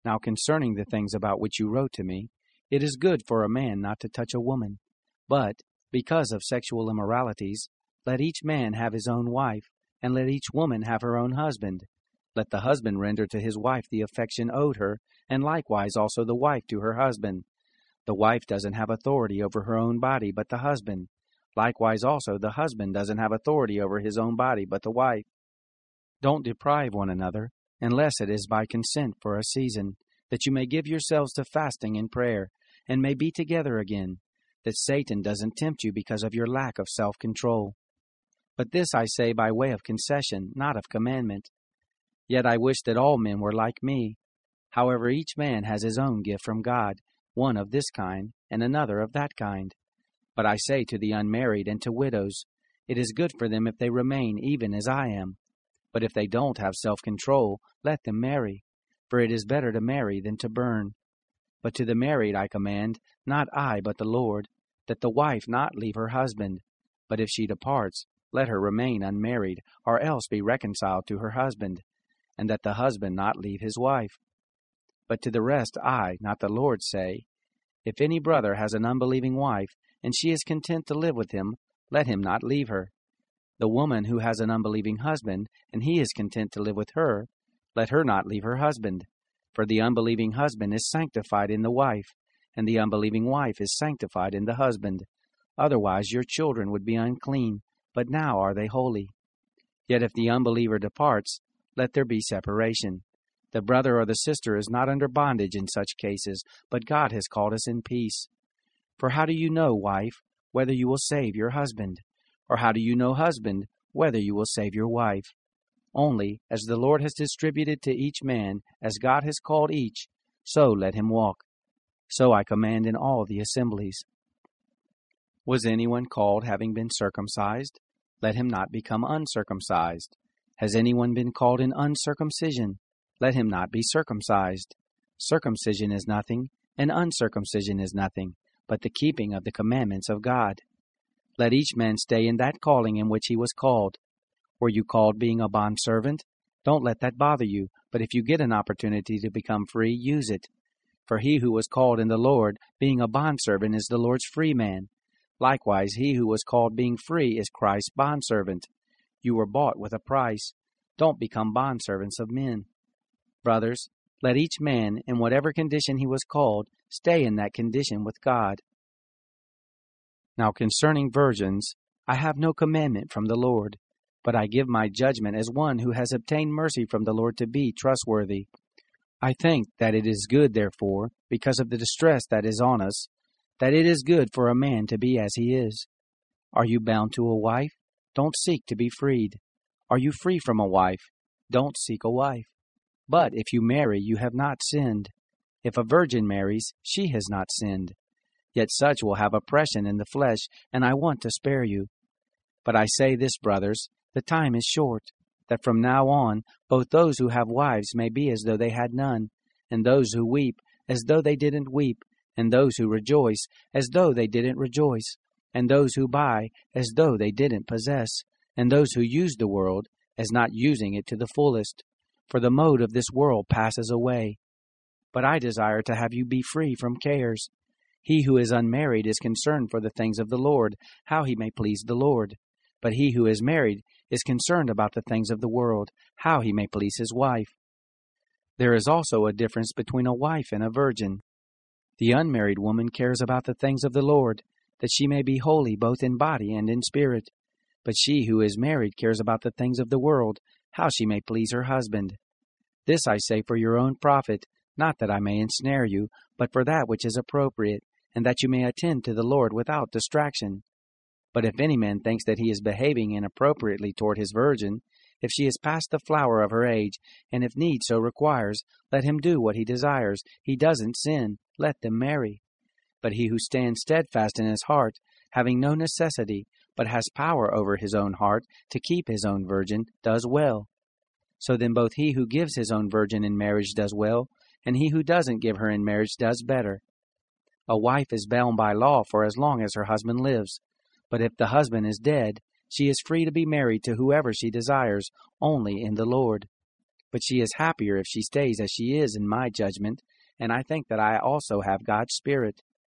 Now concerning the things about which you wrote to me, it is good for a man not to touch a woman. But, because of sexual immoralities, let each man have his own wife, and let each woman have her own husband. Let the husband render to his wife the affection owed her, and likewise also the wife to her husband. The wife doesn't have authority over her own body, but the husband. Likewise also the husband doesn't have authority over his own body, but the wife. Don't deprive one another, unless it is by consent for a season, that you may give yourselves to fasting and prayer, and may be together again, that Satan doesn't tempt you because of your lack of self-control. But this I say by way of concession, not of commandment. Yet I wish that all men were like me. However, each man has his own gift from God, one of this kind, and another of that kind. But I say to the unmarried and to widows, it is good for them if they remain even as I am. But if they don't have self-control, let them marry, for it is better to marry than to burn. But to the married I command, not I but the Lord, that the wife not leave her husband. But if she departs, let her remain unmarried, or else be reconciled to her husband, and that the husband not leave his wife. But to the rest I, not the Lord, say, if any brother has an unbelieving wife, and she is content to live with him, let him not leave her. The woman who has an unbelieving husband, and he is content to live with her, let her not leave her husband. For the unbelieving husband is sanctified in the wife, and the unbelieving wife is sanctified in the husband. Otherwise your children would be unclean, but now are they holy. Yet if the unbeliever departs, let there be separation. The brother or the sister is not under bondage in such cases, but God has called us in peace. For how do you know, wife, whether you will save your husband? Or how do you know, husband, whether you will save your wife? Only, as the Lord has distributed to each man, as God has called each, so let him walk. So I command in all the assemblies. Was anyone called having been circumcised? Let him not become uncircumcised. Has anyone been called in uncircumcision? Let him not be circumcised. Circumcision is nothing, and uncircumcision is nothing, but the keeping of the commandments of God. Let each man stay in that calling in which he was called. Were you called being a bondservant? Don't let that bother you, but if you get an opportunity to become free, use it. For he who was called in the Lord, being a bondservant, is the Lord's free man. Likewise, he who was called being free is Christ's bondservant. You were bought with a price. Don't become bondservants of men. Brothers, let each man, in whatever condition he was called, stay in that condition with God. Now concerning virgins, I have no commandment from the Lord, but I give my judgment as one who has obtained mercy from the Lord to be trustworthy. I think that it is good, therefore, because of the distress that is on us, that it is good for a man to be as he is. Are you bound to a wife? Don't seek to be freed. Are you free from a wife? Don't seek a wife. But if you marry, you have not sinned. If a virgin marries, she has not sinned. Yet such will have oppression in the flesh, and I want to spare you. But I say this, brothers, the time is short, that from now on both those who have wives may be as though they had none, and those who weep as though they didn't weep, and those who rejoice as though they didn't rejoice, and those who buy as though they didn't possess, and those who use the world as not using it to the fullest. For the mode of this world passes away. But I desire to have you be free from cares. He who is unmarried is concerned for the things of the Lord, how he may please the Lord. But he who is married is concerned about the things of the world, how he may please his wife. There is also a difference between a wife and a virgin. The unmarried woman cares about the things of the Lord, that she may be holy both in body and in spirit. But she who is married cares about the things of the world, how she may please her husband. This I say for your own profit, not that I may ensnare you, but for that which is appropriate, and that you may attend to the Lord without distraction. But if any man thinks that he is behaving inappropriately toward his virgin, if she is past the flower of her age, and if need so requires, let him do what he desires. He doesn't sin. Let them marry. But he who stands steadfast in his heart, having no necessity, but has power over his own heart to keep his own virgin, does well. So then both he who gives his own virgin in marriage does well, and he who doesn't give her in marriage does better. A wife is bound by law for as long as her husband lives. But if the husband is dead, she is free to be married to whoever she desires, only in the Lord. But she is happier if she stays as she is in my judgment, and I think that I also have God's Spirit.